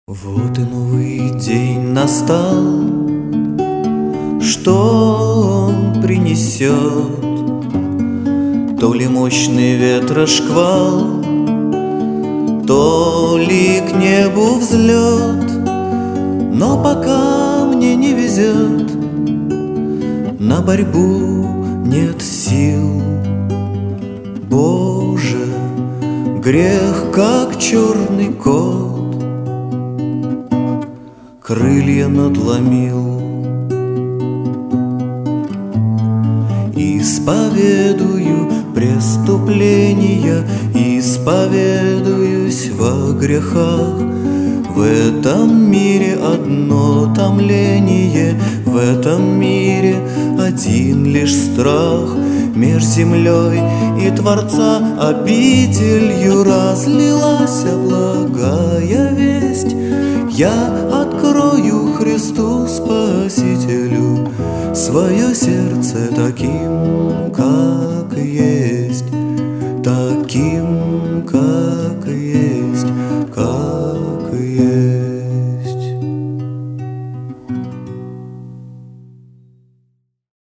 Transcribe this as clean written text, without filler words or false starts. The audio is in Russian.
Вот и новый день настал, что он принесет? То ли мощный ветрошквал, то ли к небу взлет. Но пока мне не везет, на борьбу нет сил. Боже, грех, как черный кот, крылья надломил. Исповедую преступления, исповедуюсь во грехах. В этом мире одно томление, в этом мире один лишь страх. Меж землей и Творца обителью разлилась благая весть. Я открою Христу Спасителю свое сердце таким, как есть, таким,